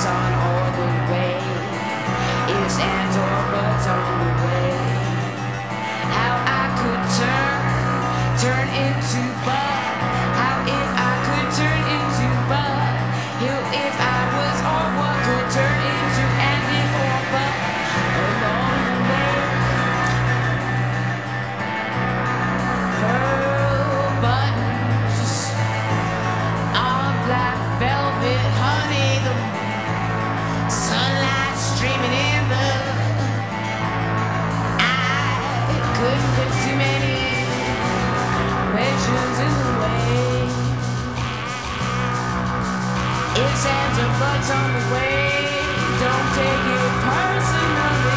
buts on all the way. Ifs, ands, or buts on the way. How I could turn into bud. How if I could turn into bud. Who if I was or what could turn into and if or but along the way. Pearl buttons on black velvet, honey, the sunlight streaming in the I couldn't put too many questions in the way. Ifs, ands, or buts on the way. Don't take it personally.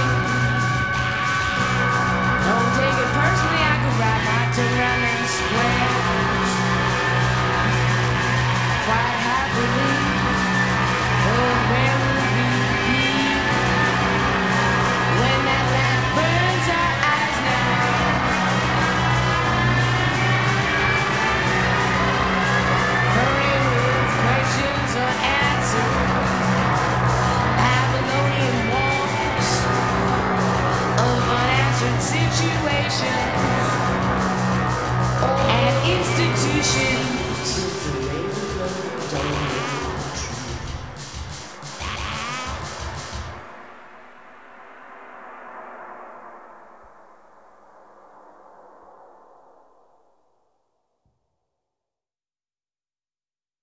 Don't take it personally. I could wrap my tongue around and splash quite happily. Oh, where will we be when that lamp burns our eyes now? Hurry with questions unanswered. Babylonian walls of unanswered situations and institutions.